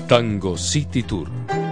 Tango City Tour.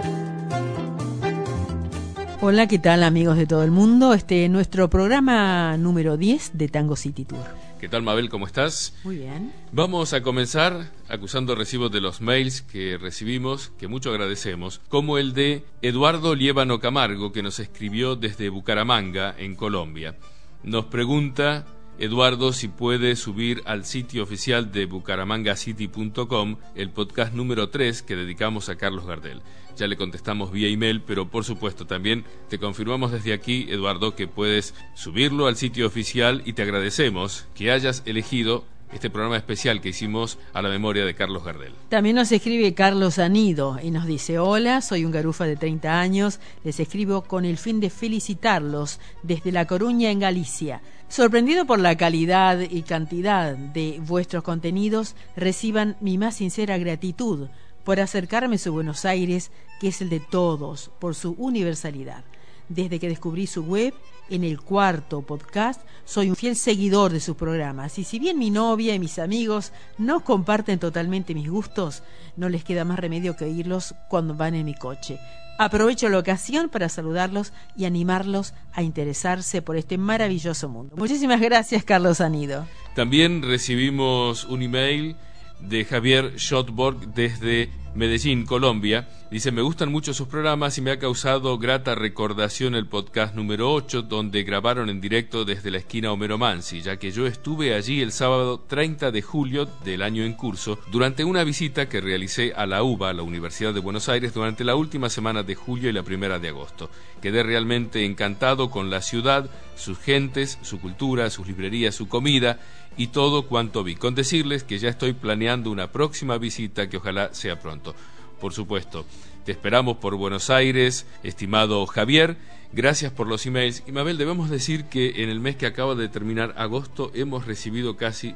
Hola, ¿qué tal amigos de todo el mundo? Nuestro programa número 10 de Tango City Tour. ¿Qué tal, Mabel? ¿Cómo estás? Muy bien. Vamos a comenzar acusando recibos de los mails que recibimos, que mucho agradecemos, como el de Eduardo Liévano Camargo, que nos escribió desde Bucaramanga, en Colombia. Nos pregunta Eduardo si puede subir al sitio oficial de bucaramangacity.com el podcast número 3 que dedicamos a Carlos Gardel. Ya le contestamos vía email, pero por supuesto también te confirmamos desde aquí, Eduardo, que puedes subirlo al sitio oficial y te agradecemos que hayas elegido este programa especial que hicimos a la memoria de Carlos Gardel. También nos escribe Carlos Anido y nos dice: hola, soy un garufa de 30 años, les escribo con el fin de felicitarlos desde La Coruña, en Galicia. Sorprendido por la calidad y cantidad de vuestros contenidos, reciban mi más sincera gratitud por acercarme a su Buenos Aires, que es el de todos, por su universalidad. Desde que descubrí su web, en el 4º podcast, soy un fiel seguidor de sus programas, y si bien mi novia y mis amigos no comparten totalmente mis gustos, no les queda más remedio que oírlos cuando van en mi coche. Aprovecho la ocasión para saludarlos y animarlos a interesarse por este maravilloso mundo. Muchísimas gracias, Carlos Anido. También recibimos un email de Javier Schotborg desde Medellín, Colombia. Dice: me gustan mucho sus programas y me ha causado grata recordación el podcast número 8, donde grabaron en directo desde la esquina Homero Mansi, ya que yo estuve allí el sábado 30 de julio del año en curso, durante una visita que realicé a la UBA, la Universidad de Buenos Aires, durante la última semana de julio y la primera de agosto. Quedé realmente encantado con la ciudad, sus gentes, su cultura, sus librerías, su comida y todo cuanto vi. Con decirles que ya estoy planeando una próxima visita que ojalá sea pronto. Por supuesto, te esperamos por Buenos Aires, estimado Javier. Gracias por los emails. Y Mabel, debemos decir que en el mes que acaba de terminar, agosto, hemos recibido casi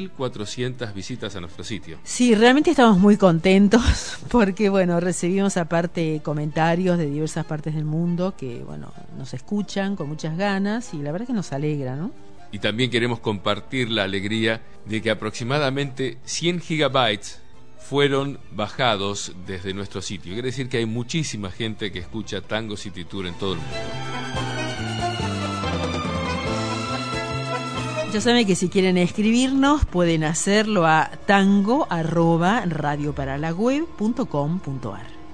1.400 visitas a nuestro sitio. Sí, realmente estamos muy contentos porque, recibimos aparte comentarios de diversas partes del mundo que, nos escuchan con muchas ganas y la verdad que nos alegra, ¿no? Y también queremos compartir la alegría de que aproximadamente 100 gigabytes fueron bajados desde nuestro sitio. Quiere decir que hay muchísima gente que escucha Tango City Tour en todo el mundo. Ya saben que si quieren escribirnos pueden hacerlo a tango@radioparalaweb.com.ar.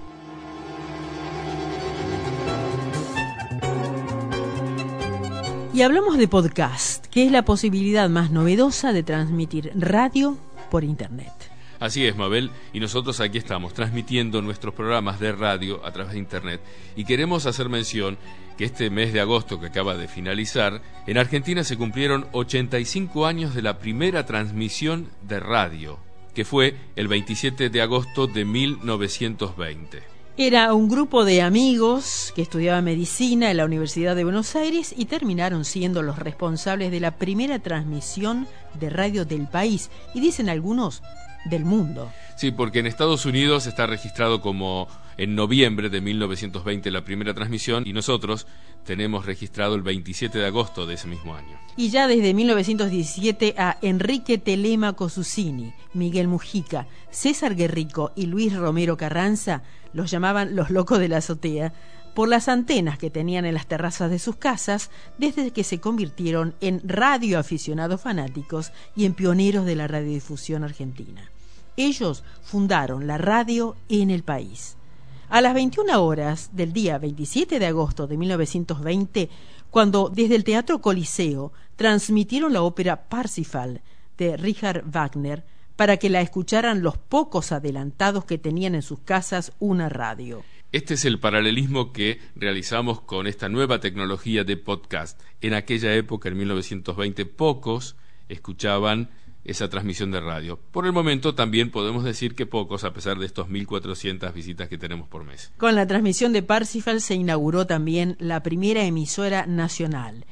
Y hablamos de podcast, que es la posibilidad más novedosa de transmitir radio por internet. Así es, Mabel, y nosotros aquí estamos transmitiendo nuestros programas de radio a través de internet, y queremos hacer mención que este mes de agosto que acaba de finalizar, en Argentina se cumplieron 85 años de la primera transmisión de radio, que fue el 27 de agosto de 1920. Era un grupo de amigos que estudiaban medicina en la Universidad de Buenos Aires y terminaron siendo los responsables de la primera transmisión de radio del país, y dicen algunos del mundo. Sí, porque en Estados Unidos está registrado como en noviembre de 1920 la primera transmisión, y nosotros tenemos registrado el 27 de agosto de ese mismo año. Y ya desde 1917 a Enrique Telemaco Susini, Miguel Mujica, César Guerrico y Luis Romero Carranza los llamaban los locos de la azotea por las antenas que tenían en las terrazas de sus casas, desde que se convirtieron en radioaficionados fanáticos y en pioneros de la radiodifusión argentina. Ellos fundaron la radio en el país. A las 21 horas del día 27 de agosto de 1920, cuando desde el Teatro Coliseo transmitieron la ópera Parsifal de Richard Wagner para que la escucharan los pocos adelantados que tenían en sus casas una radio. Este es el paralelismo que realizamos con esta nueva tecnología de podcast. En aquella época, en 1920, pocos escuchaban esa transmisión de radio. Por el momento también podemos decir que pocos, a pesar de estos 1.400 visitas que tenemos por mes. Con la transmisión de Parsifal se inauguró también la primera emisora nacional,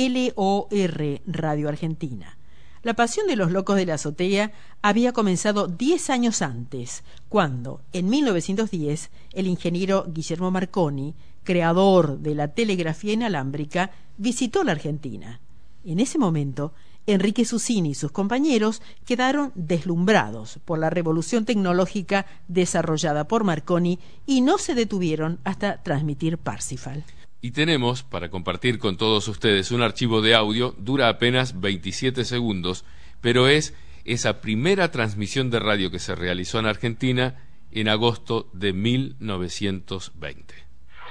LOR Radio Argentina. La pasión de los locos de la azotea había comenzado 10 años antes, cuando, en 1910, el ingeniero Guillermo Marconi, creador de la telegrafía inalámbrica, visitó la Argentina. En ese momento, Enrique Susini y sus compañeros quedaron deslumbrados por la revolución tecnológica desarrollada por Marconi y no se detuvieron hasta transmitir Parsifal. Y tenemos, para compartir con todos ustedes, un archivo de audio, dura apenas 27 segundos, pero es esa primera transmisión de radio que se realizó en Argentina en agosto de 1920.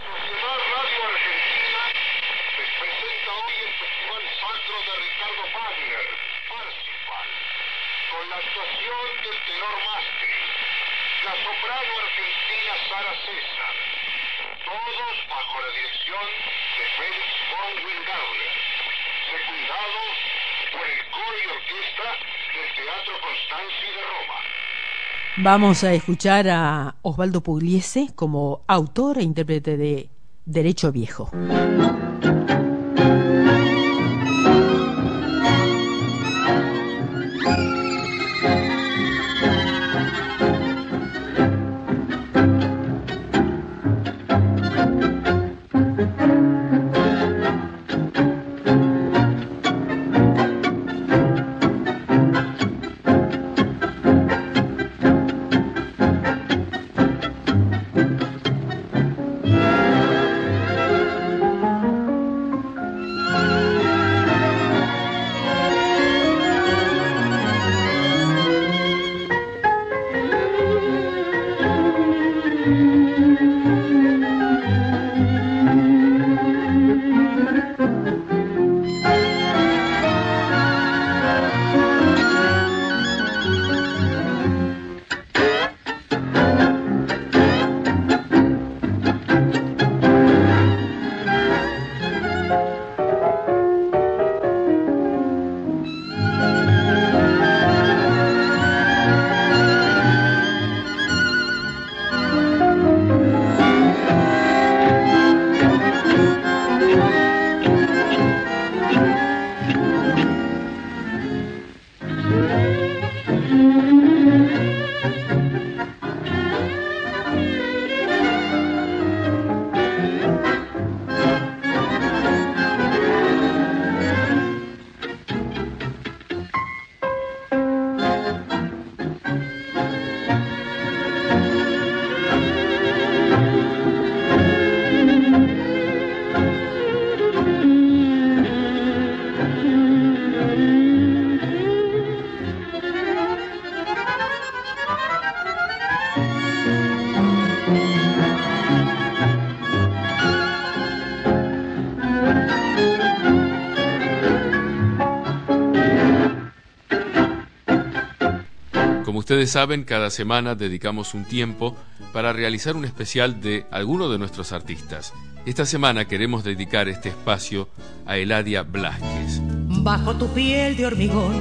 Vamos a escuchar a Osvaldo Pugliese como autor e intérprete de Derecho Viejo. Ustedes saben, cada semana dedicamos un tiempo para realizar un especial de alguno de nuestros artistas. Esta semana queremos dedicar este espacio a Eladia Blázquez. Bajo tu piel de hormigón,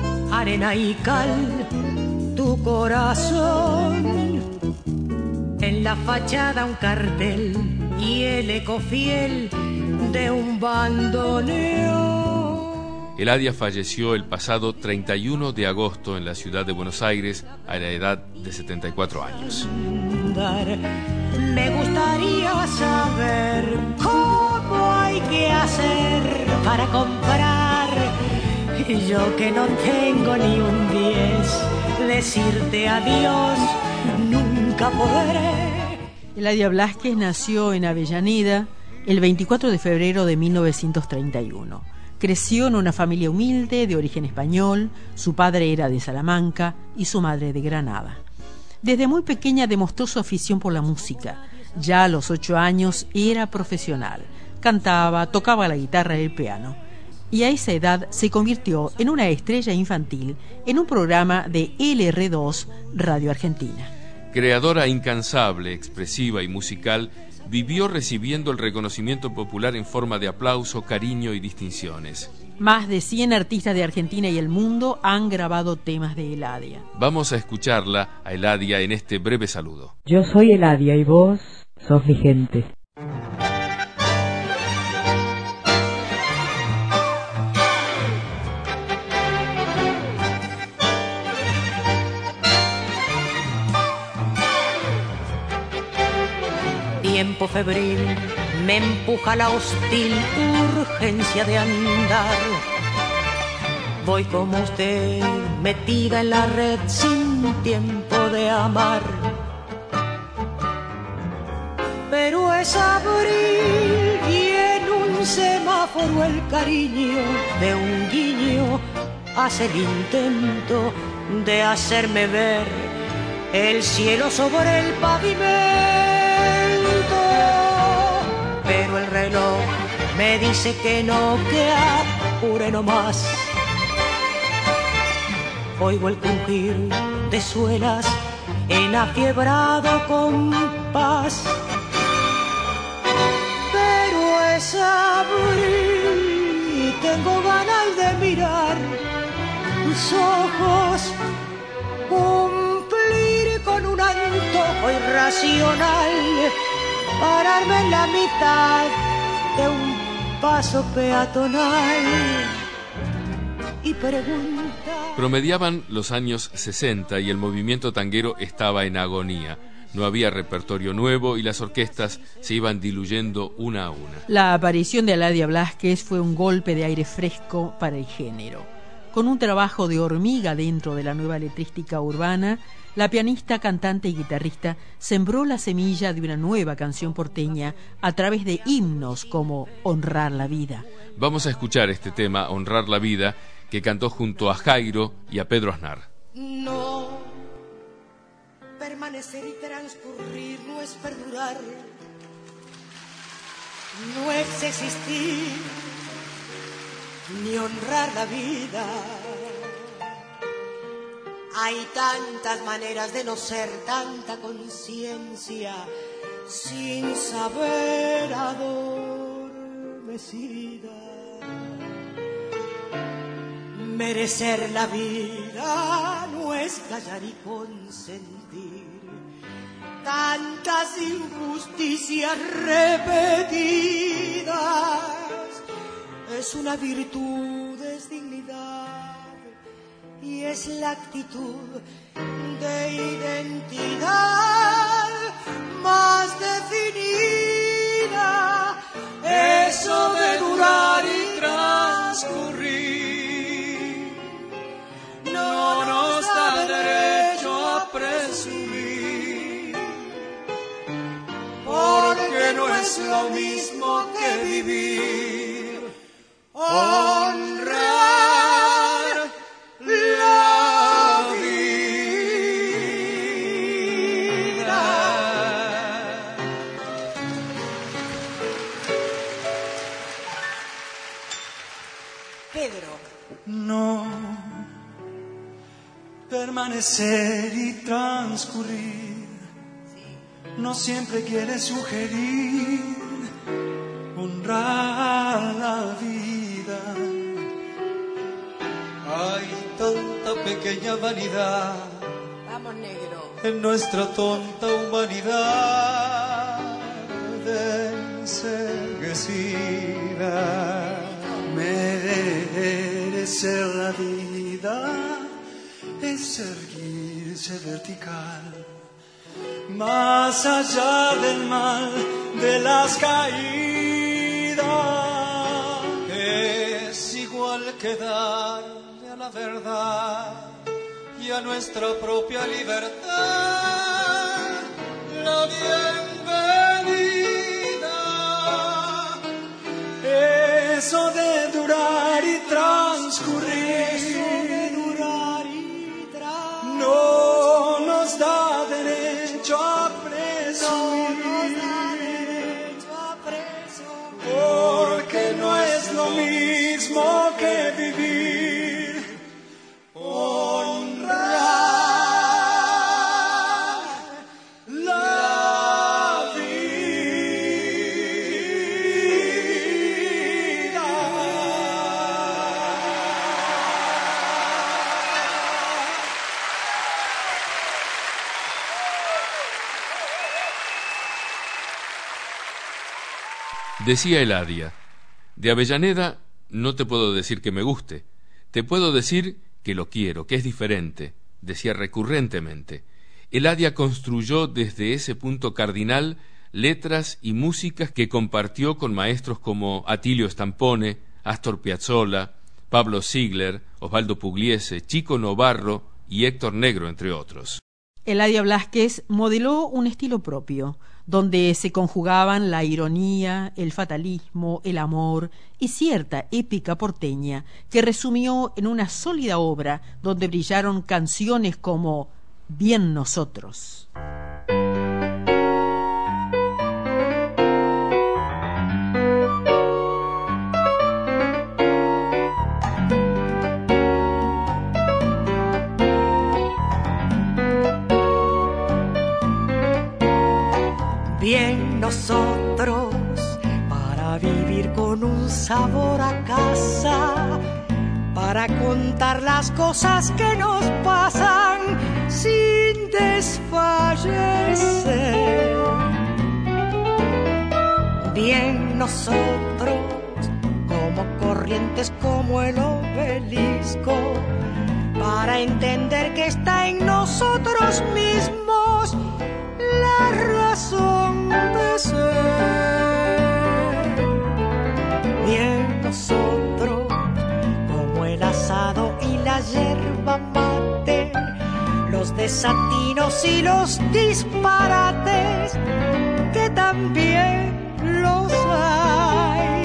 arena y cal, tu corazón. En la fachada un cartel y el eco fiel de un bandoneón. Eladia falleció el pasado 31 de agosto en la ciudad de Buenos Aires a la edad de 74 años. Me gustaría saber cómo hay que hacer para comprar. Yo que no tengo ni un 10, decirte adiós nunca podré. Eladia Blázquez nació en Avellaneda el 24 de febrero de 1931. Creció en una familia humilde de origen español, su padre era de Salamanca y su madre de Granada. Desde muy pequeña demostró su afición por la música. Ya a los 8 años era profesional, cantaba, tocaba la guitarra y el piano. Y a esa edad se convirtió en una estrella infantil en un programa de LR2 Radio Argentina. Creadora incansable, expresiva y musical, vivió recibiendo el reconocimiento popular en forma de aplauso, cariño y distinciones. Más de 100 artistas de Argentina y el mundo han grabado temas de Eladia. Vamos a escucharla a Eladia en este breve saludo. Yo soy Eladia y vos sos mi gente. Tiempo febril me empuja la hostil urgencia de andar. Voy como usted, metida en la red sin tiempo de amar. Pero es abril y en un semáforo el cariño de un guiño hace el intento de hacerme ver el cielo sobre el pavimento. Pero el reloj me dice que no, que apure nomás. Oigo el crujir de suelas en afiebrado compás. Pero es abril y tengo ganas de mirar tus ojos, cumplir con un antojo irracional, pararme en la mitad de un paso peatonal y preguntar. Promediaban los años 60 y el movimiento tanguero estaba en agonía. No había repertorio nuevo y las orquestas se iban diluyendo una a una. La aparición de Eladia Blasquez fue un golpe de aire fresco para el género. Con un trabajo de hormiga dentro de la nueva letrística urbana, la pianista, cantante y guitarrista sembró la semilla de una nueva canción porteña a través de himnos como Honrar la Vida. Vamos a escuchar este tema, Honrar la Vida, que cantó junto a Jairo y a Pedro Aznar. No, permanecer y transcurrir no es perdurar, no es existir, ni honrar la vida. Hay tantas maneras de no ser, tanta conciencia sin saber adormecida. Merecer la vida no es callar y consentir tantas injusticias repetidas. Es una virtud, es dignidad y es la actitud de identidad más definida. Eso de durar y transcurrir no nos da derecho a presumir, porque no es lo mismo que vivir. Honrar la vida. Pedro. No, permanecer y transcurrir no siempre quiere sugerir honrar la vida. Hay tanta pequeña vanidad, Vamos, negro. en nuestra tonta humanidad enceguecida. Merecer la vida es erguirse vertical, más allá del mal de las caídas. Es igual que darle a la verdad y a nuestra propia libertad la bienvenida. Eso de durar y transcurrir no nos da derecho a presumir, porque no es lo mismo que vivir. Honrar la vida. Decía Eladia, de Avellaneda no te puedo decir que me guste, te puedo decir que lo quiero, que es diferente, decía recurrentemente. Eladia construyó desde ese punto cardinal letras y músicas que compartió con maestros como Atilio Stampone, Astor Piazzolla, Pablo Ziegler, Osvaldo Pugliese, Chico Novarro y Héctor Negro, entre otros. Eladia Blasquez modeló un estilo propio, donde se conjugaban la ironía, el fatalismo, el amor y cierta épica porteña, que resumió en una sólida obra donde brillaron canciones como Bien Nosotros. Bien nosotros, para vivir con un sabor a casa, para contar las cosas que nos pasan sin desfallecer. Bien nosotros, como corrientes como el obelisco, para entender que está en nosotros mismos la razón de ser. Bien nosotros, como el asado y la yerba mate, los desatinos y los disparates, que también los hay.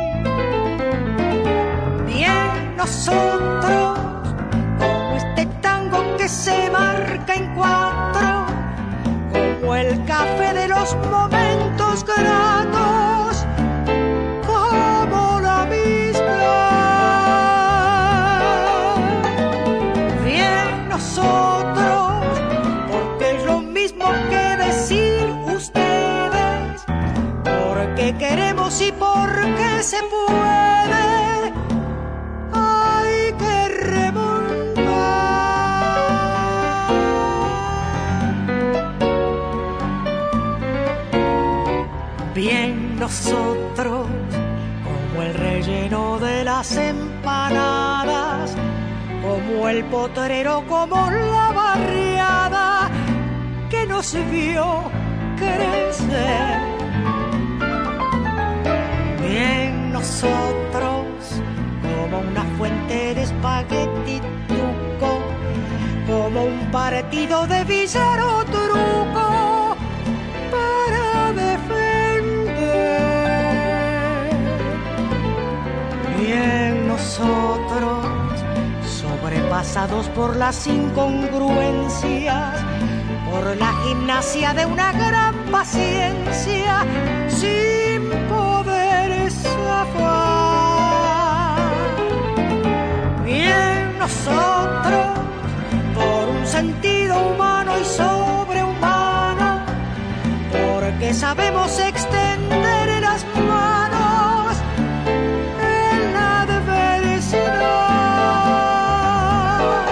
Bien nosotros, como este tango que se marca en cuatro, como el café de los momentos gratos, como la misma. Bien nosotros, porque es lo mismo que decir ustedes, porque queremos y porque se puede, hay que remontar. Bien nosotros, como el relleno de las empanadas, como el potrero, como la barriada que nos vio crecer. Bien nosotros, como una fuente de espagueti truco, como un partido de billar o truco para defender. Bien nosotros, sobrepasados por las incongruencias, por la gimnasia de una gran paciencia, sin poder zafar. Bien nosotros, por un sentido humano y sobrehumano, porque sabemos extender las manos en la adversidad.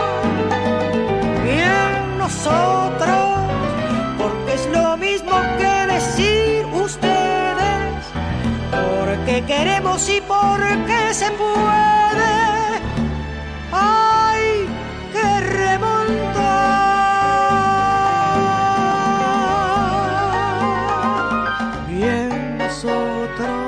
Bien nosotros, porque es lo mismo que decir ustedes, porque queremos y porque se puede, hay que remontar. Bien nosotros.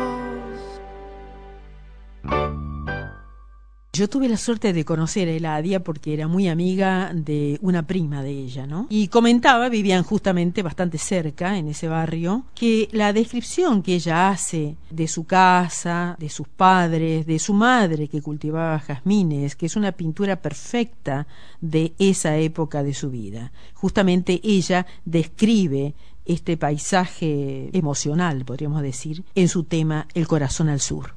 Yo tuve la suerte de conocer a Eladia porque era muy amiga de una prima de ella, ¿no? Y comentaba, vivían justamente bastante cerca en ese barrio, que la descripción que ella hace de su casa, de sus padres, de su madre que cultivaba jazmines, que es una pintura perfecta de esa época de su vida. Justamente ella describe este paisaje emocional, podríamos decir, en su tema El corazón al sur.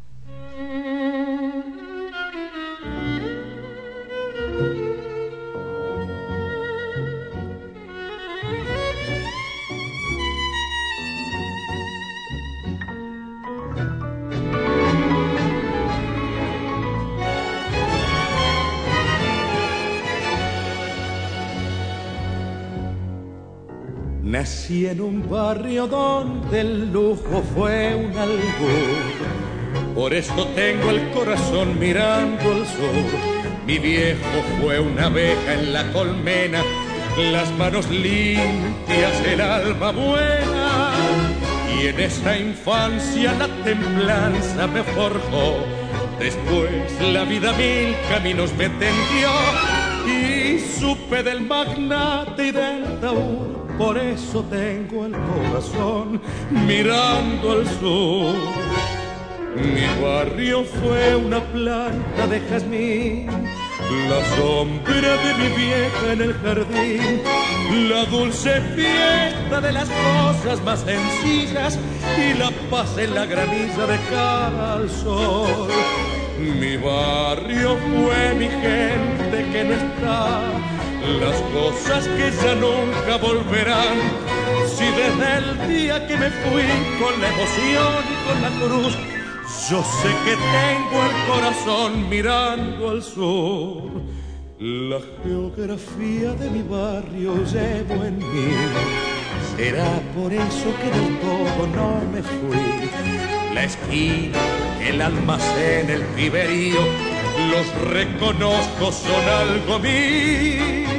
Nací en un barrio donde el lujo fue un albur. Por esto tengo el corazón mirando al sur. Mi viejo fue una abeja en la colmena, las manos limpias, el alma buena. Y en esa infancia la templanza me forjó. Después la vida mil caminos me tendió y supe del magnate y del taur. Por eso tengo el corazón mirando al sur. Mi barrio fue una planta de jazmín, la sombra de mi vieja en el jardín, la dulce fiesta de las cosas más sencillas y la paz en la graniza de cara al sol. Mi barrio fue mi gente que no está, las cosas que ya nunca volverán. Si desde el día que me fui con la emoción y con la cruz, yo sé que tengo el corazón mirando al sur. La geografía de mi barrio llevo en mí. Será por eso que del todo no me fui. La esquina, el almacén, el piberío, los reconozco, son algo mío.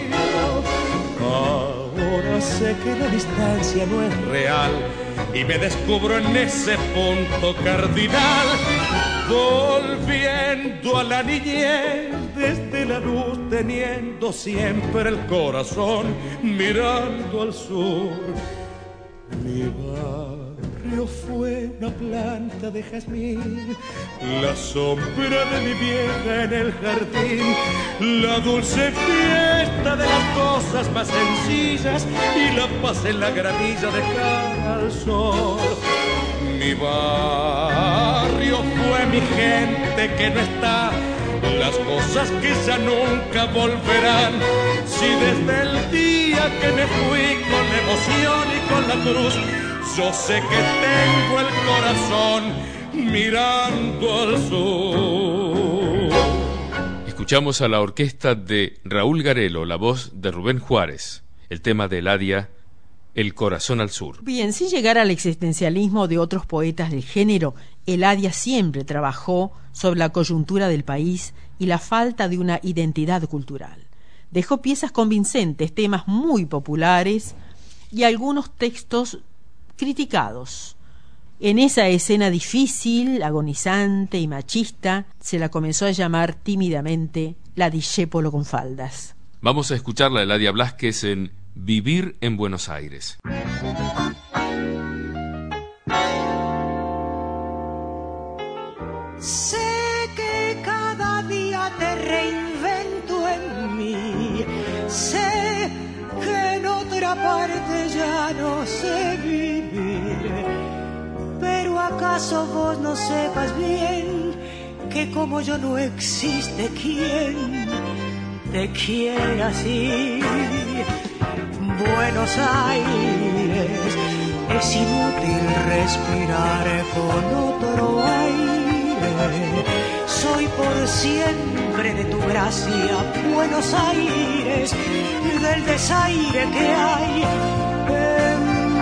Ahora sé que la distancia no es real y me descubro en ese punto cardinal, volviendo a la niñez desde la luz, teniendo siempre el corazón mirando al sur. Mi barrio fue una planta de jazmín, la sombra de mi vieja en el jardín, la dulce fiesta de las cosas más sencillas y la paz en la granilla de cara al sol. Mi barrio fue mi gente que no está, las cosas que ya nunca volverán. Si desde el día que me fui con la emoción y con la cruz, yo sé que tengo el corazón mirando al sur. Escuchamos a la orquesta de Raúl Garelo, la voz de Rubén Juárez, el tema de Eladia, El corazón al sur. Bien, sin llegar al existencialismo de otros poetas del género, Eladia siempre trabajó sobre la coyuntura del país y la falta de una identidad cultural. Dejó piezas convincentes, temas muy populares y algunos textos criticados. En esa escena difícil, agonizante y machista, se la comenzó a llamar tímidamente la discépolo con faldas. Vamos a escucharla, Eladia Blasquez, en Vivir en Buenos Aires. Sé que cada día te reinvento en mí, sé que en otra parte ya no sé vivir, pero ¿acaso vos no sepas bien que como yo no existe quien te quiera así? Buenos Aires, es inútil respirar con otro aire. Soy por siempre de tu gracia, Buenos Aires, del desaire que hay en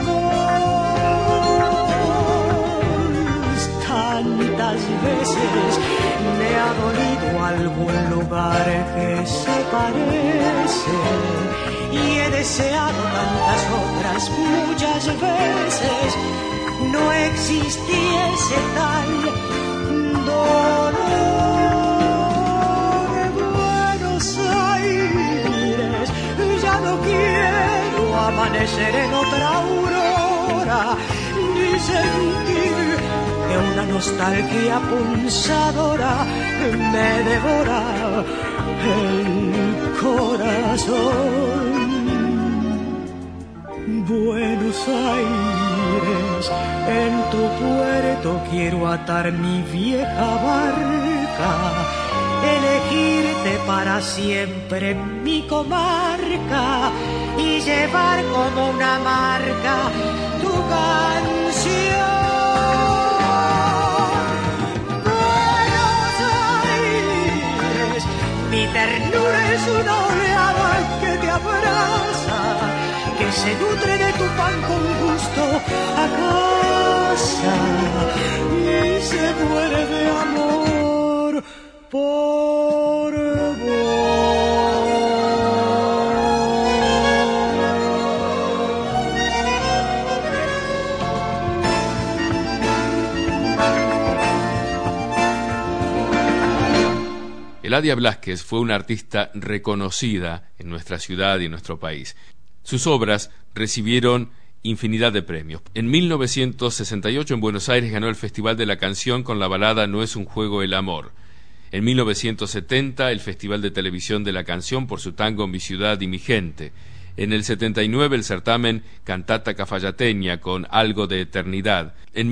vos. Tantas veces me ha dolido algún lugar que se parece y he deseado tantas otras muchas veces no existiese tal dolor. Buenos Aires, ya no quiero amanecer en otra aurora ni sentir que una nostalgia punzadora me devora el corazón. Buenos Aires, en tu puerto quiero atar mi vieja barca, elegirte para siempre en mi comarca y llevar como una marca tu canción. Buenos Aires, mi ternura es una oleada que te abraza, que se nutre de tu pan con gusto a casa y se muere de amor por vos. Eladia Blasquez fue una artista reconocida en nuestra ciudad y en nuestro país. Sus obras recibieron infinidad de premios. En 1968 en Buenos Aires ganó el Festival de la Canción con la balada No es un juego el amor. En 1970 el Festival de Televisión de la Canción por su tango Mi ciudad y mi gente. En el 79 el certamen Cantata Cafayateña con Algo de eternidad. En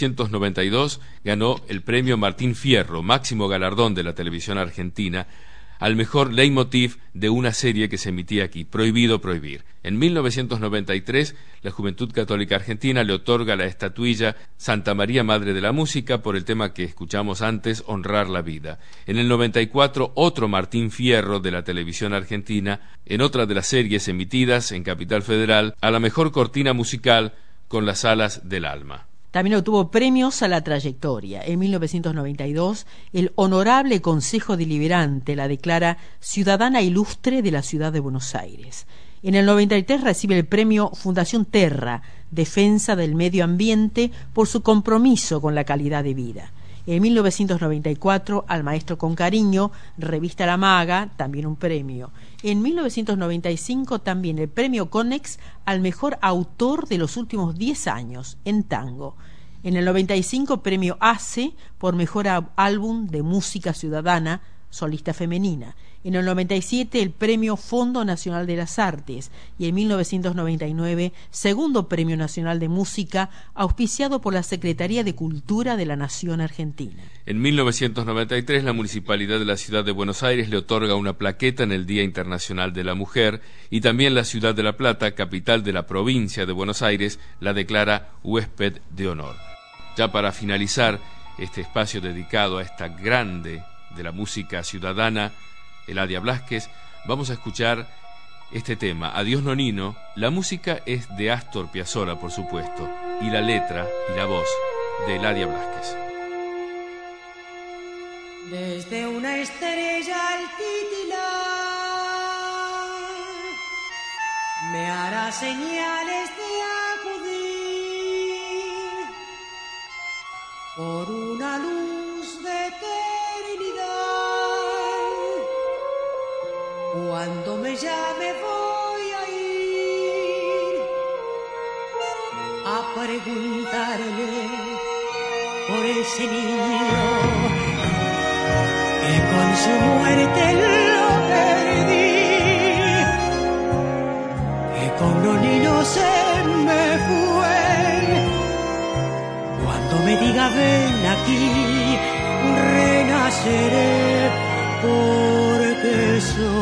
1992 ganó el premio Martín Fierro, máximo galardón de la televisión argentina, al mejor leitmotiv de una serie que se emitía aquí, Prohibido prohibir. En 1993, la Juventud Católica Argentina le otorga la estatuilla Santa María Madre de la Música por el tema que escuchamos antes, Honrar la vida. En el 94, otro Martín Fierro de la televisión argentina, en otra de las series emitidas en Capital Federal, a la mejor cortina musical con Las alas del alma. También obtuvo premios a la trayectoria. En 1992, el Honorable Consejo Deliberante la declara Ciudadana Ilustre de la Ciudad de Buenos Aires. En el 93 recibe el premio Fundación Terra, Defensa del Medio Ambiente, por su compromiso con la calidad de vida. En 1994, al Maestro con Cariño, Revista La Maga, también un premio. En 1995, también el premio Conex al mejor autor de los últimos 10 años, en tango. En el 95, premio ACE por mejor álbum de música ciudadana, solista femenina. En el 97, el premio Fondo Nacional de las Artes. Y en 1999, segundo premio nacional de música, auspiciado por la Secretaría de Cultura de la Nación Argentina. En 1993, la Municipalidad de la Ciudad de Buenos Aires le otorga una plaqueta en el Día Internacional de la Mujer, y también la Ciudad de La Plata, capital de la provincia de Buenos Aires, la declara huésped de honor. Ya para finalizar este espacio dedicado a esta grande de la música ciudadana, Eladia Blasquez, vamos a escuchar este tema, Adiós Nonino. La música es de Astor Piazzolla, por supuesto, y la letra y la voz de Eladia Blasquez. Desde una estrella al titilar me hará señales de acudir por una luz de eternidad. Cuando me llame voy a ir a preguntarle por ese niño que con su muerte lo perdí, que con los niños se me fue. Cuando me diga ven aquí, renaceré, porque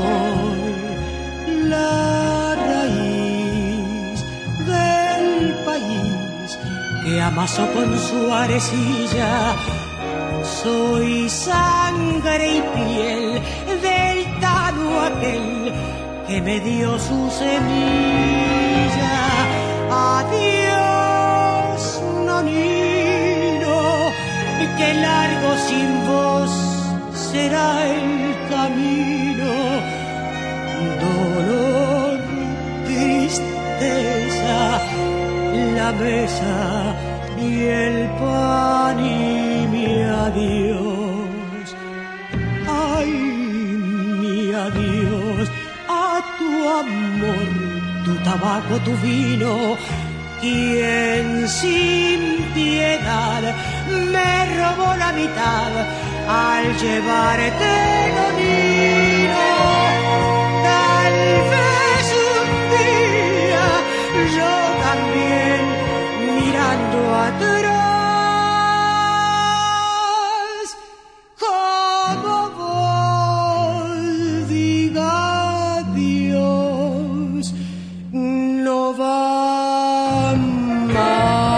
soy la raíz del país que amasó con su arecilla. Soy sangre y piel del tano aquel que me dio su semilla. Adiós, nonino, que largo sin vos será el camino. Dolor, tristeza, la mesa y el pan y mi adiós. Ay, mi adiós a tu amor, tu tabaco, tu vino. Quien sin piedad me robó la mitad al llevarte nonino. Tal vez un día yo también mirando atrás como vos diga adiós, no va más.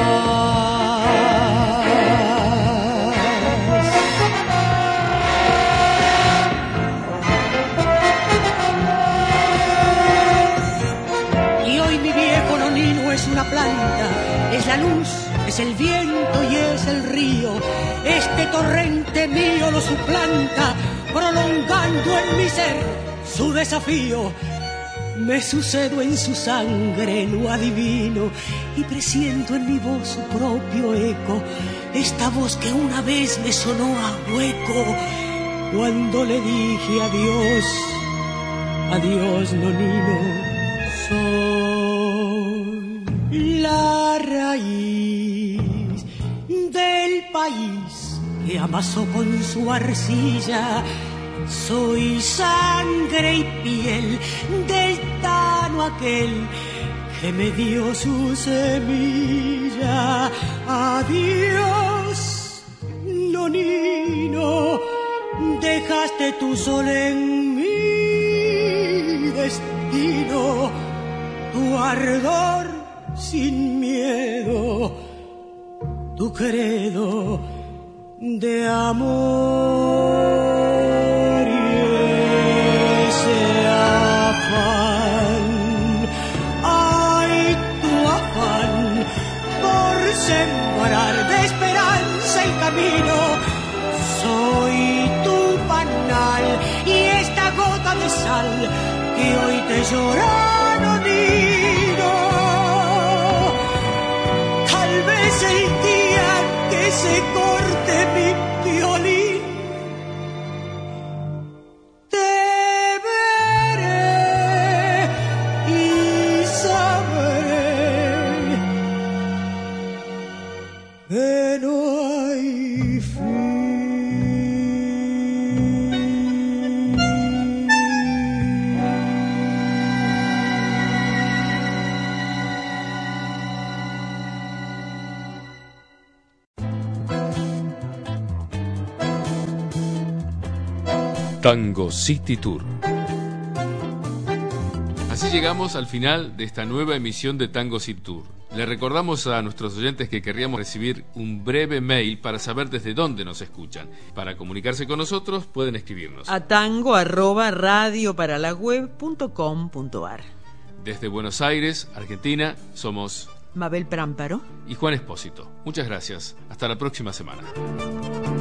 Una planta, es la luz, es el viento y es el río. Este torrente mío lo suplanta, prolongando en mi ser su desafío. Me sucedo en su sangre, lo adivino, y presiento en mi voz su propio eco. Esta voz que una vez me sonó a hueco, cuando le dije adiós, adiós, nonino. Soy la raíz del país que amasó con su arcilla. Soy sangre y piel del tano aquel que me dio su semilla. Adiós, nonino, dejaste tu sol en mi destino, tu ardor sin miedo, tu credo de amor y ese afán. Ay, tu afán por sembrar de esperanza el camino. Soy tu panal y esta gota de sal que hoy te llora, nonino. Tal vez el día que se corte mi violín, te veré y sabré que no hay fin. Tango City Tour. Así llegamos al final de esta nueva emisión de Tango City Tour. Le recordamos a nuestros oyentes que querríamos recibir un breve mail para saber desde dónde nos escuchan. Para comunicarse con nosotros pueden escribirnos a tango@radioparalaweb.com.ar. Desde Buenos Aires, Argentina, somos Mabel Prámparo y Juan Espósito. Muchas gracias. Hasta la próxima semana.